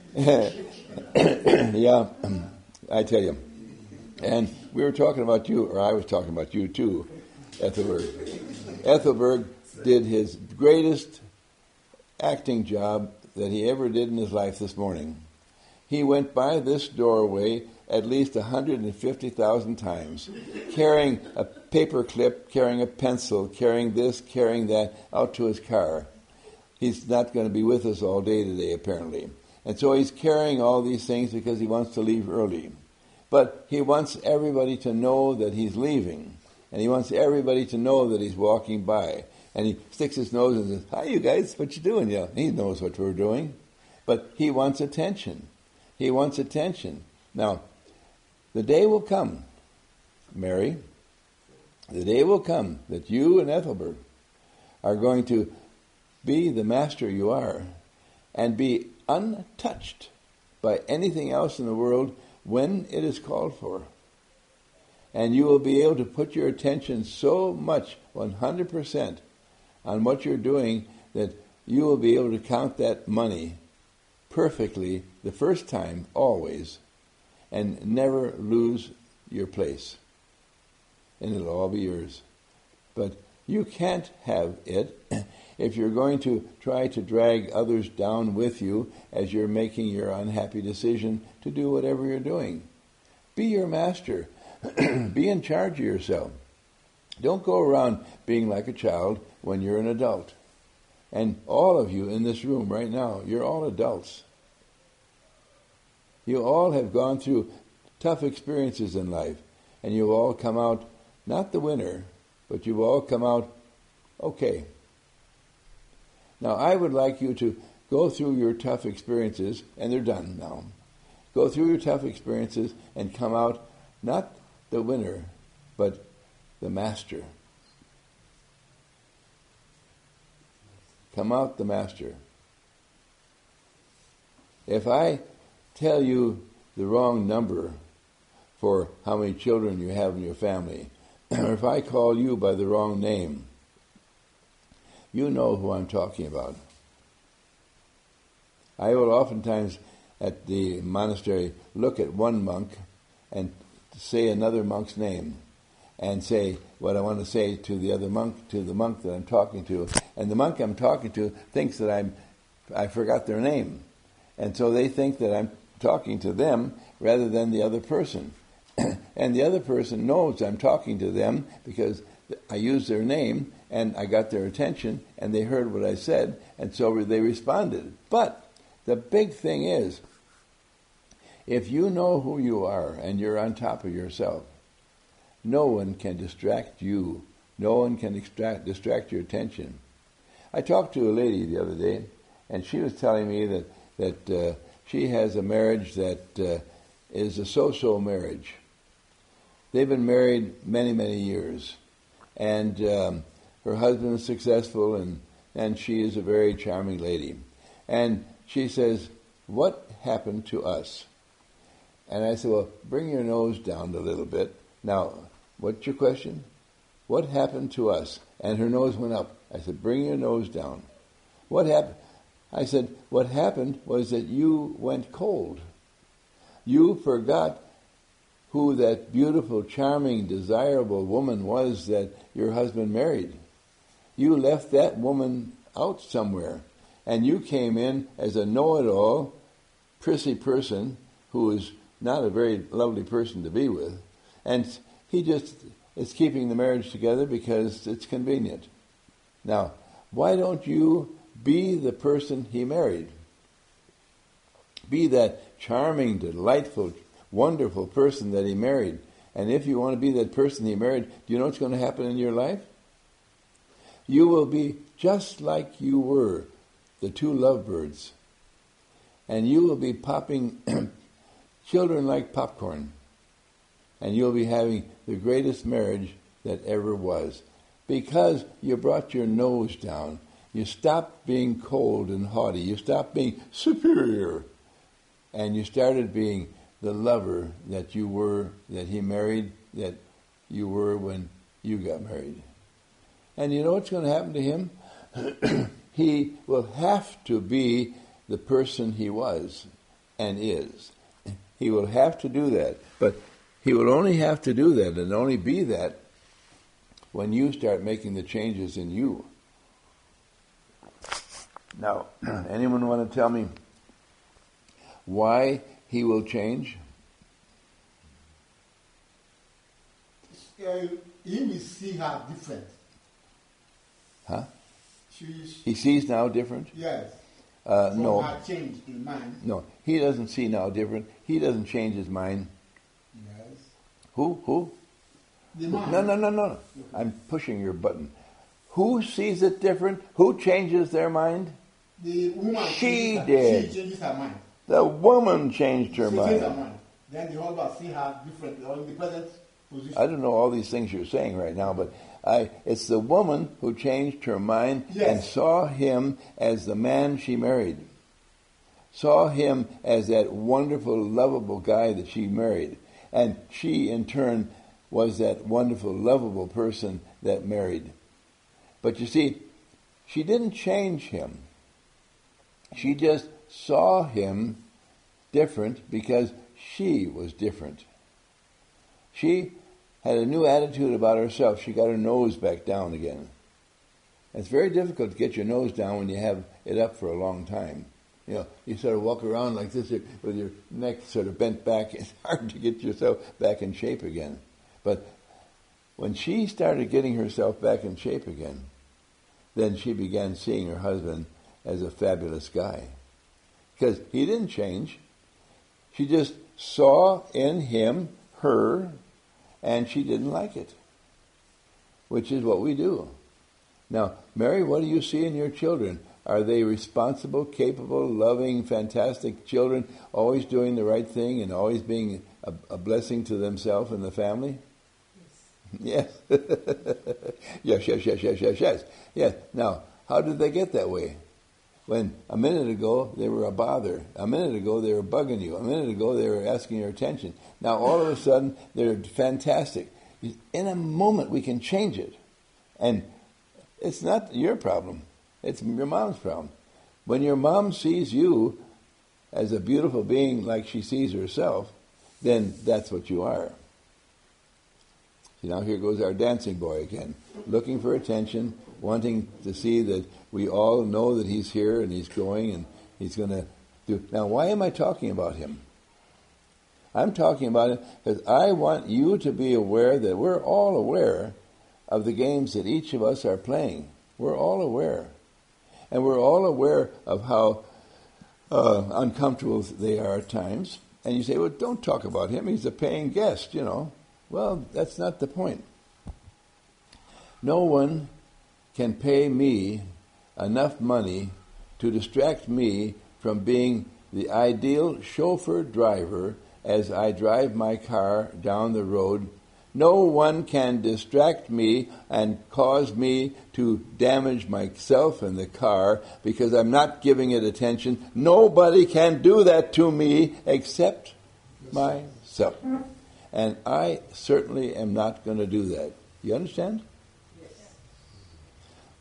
Yeah, I tell you. And we were talking about you, or I was talking about you too, Ethelberg. Ethelberg did his greatest acting job that he ever did in his life this morning. He went by this doorway at least 150,000 times, carrying a paper clip, carrying a pencil, carrying this, carrying that, out to his car. He's not going to be with us all day today, apparently. And so he's carrying all these things because he wants to leave early. But he wants everybody to know that he's leaving. And he wants everybody to know that he's walking by. And he sticks his nose and says, hi, you guys, what you doing? Yeah, he knows what we're doing. But he wants attention. He wants attention. Now, the day will come, Mary, the day will come that you and Ethelbert are going to be the master you are and be untouched by anything else in the world when it is called for. And you will be able to put your attention so much, 100%, on what you're doing that you will be able to count that money perfectly the first time, always, and never lose your place. And it'll all be yours. But you can't have it if you're going to try to drag others down with you as you're making your unhappy decision to do whatever you're doing. Be your master. Be in charge of yourself. Don't go around being like a child when you're an adult. And all of you in this room right now, you're all adults. You all have gone through tough experiences in life, and you've all come out, not the winner, but you've all come out okay. Now, I would like you to go through your tough experiences, and they're done now. Go through your tough experiences and come out not the winner, but the master. Come out the master. If I tell you the wrong number for how many children you have in your family, or if I call you by the wrong name, you know who I'm talking about. I will oftentimes at the monastery look at one monk and say another monk's name and say what I want to say to the other monk, to the monk that I'm talking to. And the monk I'm talking to thinks that I forgot their name. And so they think that I'm talking to them rather than the other person. And the other person knows I'm talking to them because I used their name and I got their attention and they heard what I said and so they responded. But the big thing is, if you know who you are and you're on top of yourself, no one can distract you. No one can distract your attention. I talked to a lady the other day and she was telling me that she has a marriage that is a so-so marriage. They've been married many, many years. And her husband is successful and she is a very charming lady. And she says, what happened to us? And I said, well, bring your nose down a little bit. Now, what's your question? What happened to us? And her nose went up. I said, bring your nose down. What happened? I said, what happened was that you went cold. You forgot who that beautiful, charming, desirable woman was that your husband married. You left that woman out somewhere, and you came in as a know-it-all, prissy person who is not a very lovely person to be with, and he just is keeping the marriage together because it's convenient. Now, why don't you be the person he married? Be that charming, delightful, wonderful person that he married. And if you want to be that person he married, do you know what's going to happen in your life? You will be just like you were, the two lovebirds. And you will be popping children like popcorn. And you'll be having the greatest marriage that ever was. Because you brought your nose down. You stopped being cold and haughty. You stopped being superior. And you started being the lover that you were, that he married, that you were when you got married. And you know what's going to happen to him? He will have to be the person he was and is. He will have to do that. But he will only have to do that and only be that when you start making the changes in you. Now, anyone want to tell me why he will change? He will see her different. Huh? She He sees now different? yes. No. Her change in mind. No, he doesn't see now different. He doesn't change his mind. Yes. Who? The man. No. I'm pushing your button. Who sees it different? Who changes their mind? The woman. She changes did. She changes her mind. The woman changed her She changes her mind. mind. Then the husband see her different or in the present position. I don't know all these things you're saying right now, but it's the woman who changed her mind Yes. and saw him as the man she married. Saw him as that wonderful, lovable guy that she married. And she, in turn, was that wonderful, lovable person that married. But you see, she didn't change him. She just saw him different because she was different. She had a new attitude about herself. She got her nose back down again. It's very difficult to get your nose down when you have it up for a long time. You know, you sort of walk around like this with your neck sort of bent back. It's hard to get yourself back in shape again. But when she started getting herself back in shape again, then she began seeing her husband as a fabulous guy. Because he didn't change. She just saw in him her, and she didn't like it. Which is what we do. Now, Mary, what do you see in your children? Are they responsible, capable, loving, fantastic children, always doing the right thing and always being a blessing to themselves and the family? Yes. Yes. Yes. Now, how did they get that way? When a minute ago they were a bother. A minute ago they were bugging you. A minute ago they were asking your attention. Now all of a sudden they're fantastic. In a moment we can change it. And it's not your problem. It's your mom's problem. When your mom sees you as a beautiful being like she sees herself, then that's what you are. See, now here goes our dancing boy again, looking for attention, wanting to see that we all know that he's here and he's going and he's going to do. Now, why am I talking about him? I'm talking about him because I want you to be aware that we're all aware of the games that each of us are playing. We're all aware. And we're all aware of how uncomfortable they are at times. And you say, well, don't talk about him. He's a paying guest, you know. Well, that's not the point. No one can pay me enough money to distract me from being the ideal chauffeur driver as I drive my car down the road. No one can distract me and cause me to damage myself and the car because I'm not giving it attention. Nobody can do that to me except myself. And I certainly am not going to do that. You understand?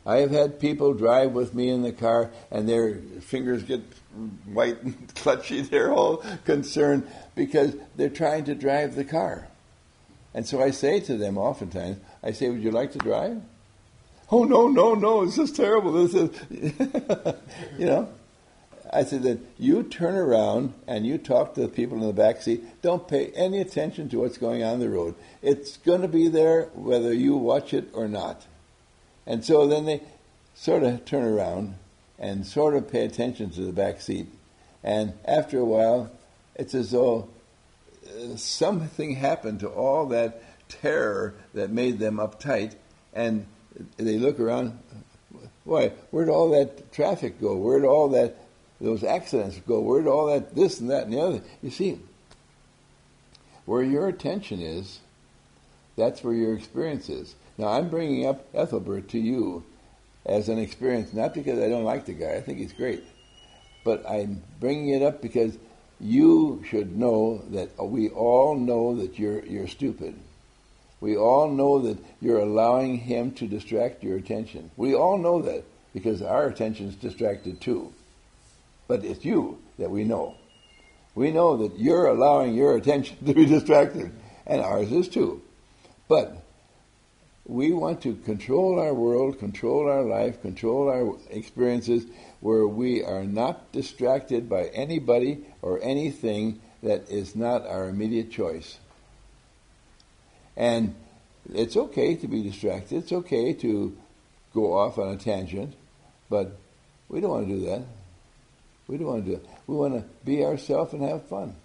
I have had people drive with me in the car and their fingers get white and clutchy. They're all concerned because they're trying to drive the car. And so I say to them oftentimes, I say, would you like to drive? Oh, no, this is terrible. This is, I said that you turn around and you talk to the people in the back seat. Don't pay any attention to what's going on the road. It's going to be there whether you watch it or not. And so then they sort of turn around and sort of pay attention to the back seat. And after a while, it's as though something happened to all that terror that made them uptight, and they look around. Why? Where'd all that traffic go? Where'd all those accidents go? Where'd all that this and that and the other? You see, where your attention is, that's where your experience is. Now, I'm bringing up Ethelbert to you as an experience, not because I don't like the guy. I think he's great. But I'm bringing it up because you should know that we all know that you're stupid. We all know that you're allowing him to distract your attention. We all know that because our attention is distracted too. But it's you that we know. We know that you're allowing your attention to be distracted, and ours is too. But we want to control our world, control our life, control our experiences where we are not distracted by anybody or anything that is not our immediate choice. And it's okay to be distracted. It's okay to go off on a tangent, but we don't want to do that. We don't want to do that. We want to be ourselves and have fun.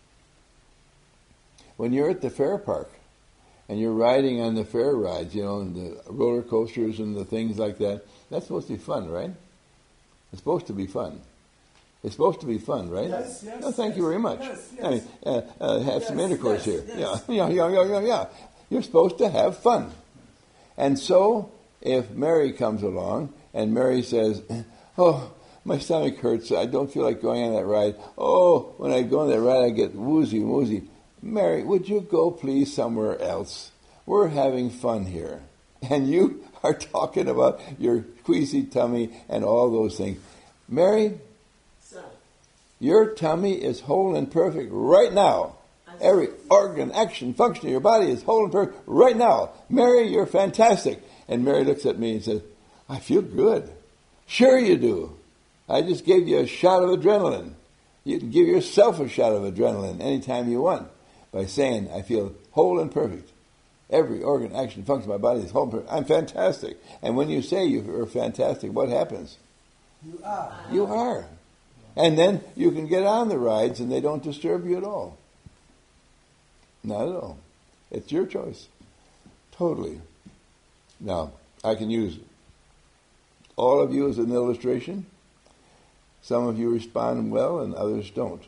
When you're at the fair park, and you're riding on the fair rides, and the roller coasters and the things like that, that's supposed to be fun, right? It's supposed to be fun. It's supposed to be fun, right? Yes. No, thank you very much. Yes. Have some intercourse here. Yes. Yeah. You're supposed to have fun. And so, if Mary comes along, and Mary says, oh, my stomach hurts, I don't feel like going on that ride. Oh, when I go on that ride, I get woozy. Mary, would you go please somewhere else? We're having fun here. And you are talking about your queasy tummy and all those things. Mary, Sir. your tummy is whole and perfect right now. Every organ, action, function of your body is whole and perfect right now. Mary, you're fantastic. And Mary looks at me and says, I feel good. Sure you do. I just gave you a shot of adrenaline. You can give yourself a shot of adrenaline anytime you want by saying, I feel whole and perfect. Every organ, action, function of my body is whole and perfect. I'm fantastic. And when you say you're fantastic, what happens? You are. You are. And then you can get on the rides and they don't disturb you at all. Not at all. It's your choice. Totally. Now, I can use all of you as an illustration. Some of you respond well and others don't.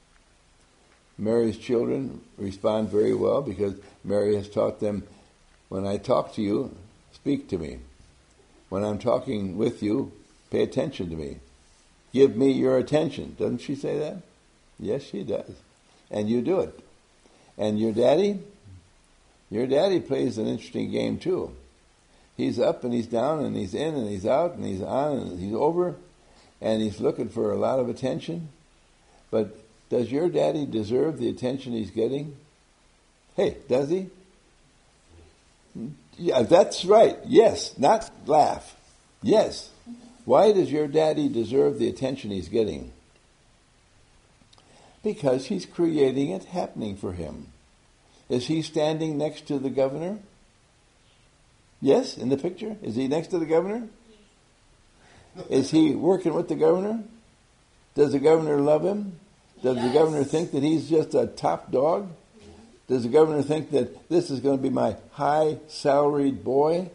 Mary's children respond very well because Mary has taught them, when I talk to you, speak to me. When I'm talking with you, pay attention to me. Give me your attention. Doesn't she say that? Yes, she does. And you do it. And your daddy plays an interesting game too. He's up and he's down and he's in and he's out and he's on and he's over and he's looking for a lot of attention. But does your daddy deserve the attention he's getting? Hey, does he? Yeah, that's right. Yes, not laugh. Yes. Why does your daddy deserve the attention he's getting? Because he's creating it happening for him. Is he standing next to the governor? Yes, in the picture? Is he next to the governor? Is he working with the governor? Does the governor love him? Does the governor think that he's just a top dog? Does the governor think that this is going to be my high-salaried boy?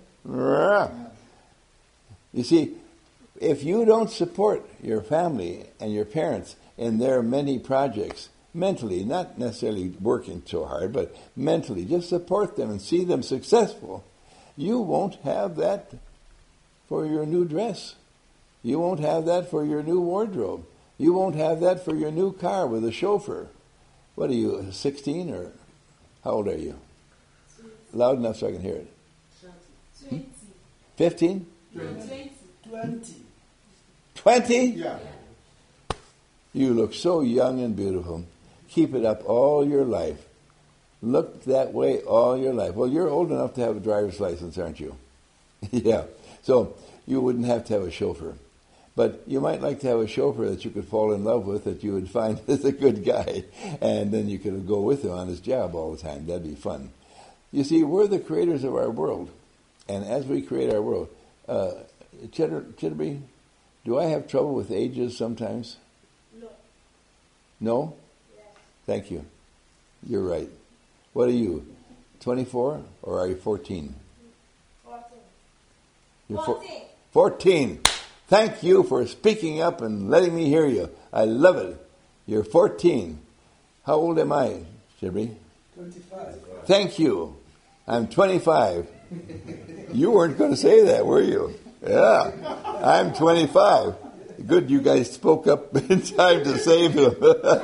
You see, if you don't support your family and your parents in their many projects, mentally, not necessarily working so hard, but mentally, just support them and see them successful, you won't have that for your new dress. You won't have that for your new wardrobe. You won't have that for your new car with a chauffeur. What are you, 16 or how old are you? Loud enough so I can hear it. 20. 15? 20. 20. 20? Yeah. You look so young and beautiful. Keep it up all your life. Look that way all your life. Well, you're old enough to have a driver's license, aren't you? Yeah. So you wouldn't have to have a chauffeur. But you might like to have a chauffeur that you could fall in love with, that you would find is a good guy, and then you could go with him on his job all the time. That'd be fun. You see, we're the creators of our world. And as we create our world, Chitterby, do I have trouble with ages sometimes? No. No? Yes. Thank you. You're right. What are you, 24 or are you 14? 14. You're 14. 14. Thank you for speaking up and letting me hear you. I love it. You're 14. How old am I, Chitterby? 25. Thank you. I'm 25. You weren't going to say that, were you? Yeah. I'm 25. Good, you guys spoke up in time to save him.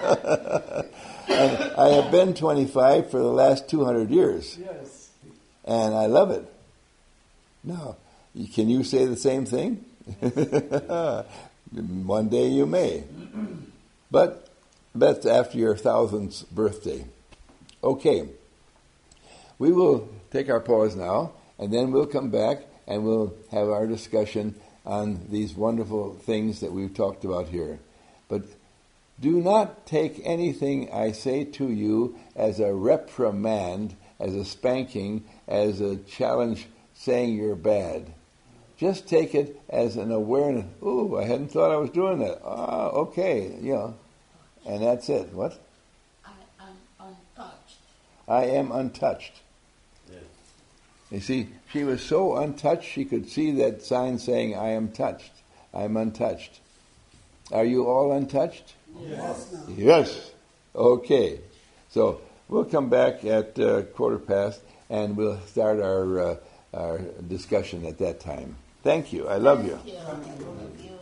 And I have been 25 for the last 200 years. Yes. And I love it. Now, can you say the same thing? One day you may. But that's after your 1000th birthday. Okay. We will take our pause now, and then we'll come back and we'll have our discussion on these wonderful things that we've talked about here. But do not take anything I say to you as a reprimand, as a spanking, as a challenge saying you're bad. Just take it as an awareness. Ooh, I hadn't thought I was doing that. Okay, and that's it. What? I am untouched. I am untouched. You see, she was so untouched, she could see that sign saying, I am touched. I am untouched. Are you all untouched? Yes. Yes. Okay. So we'll come back at 1:15, and we'll start our discussion at that time. Thank you. I love you. Thank you.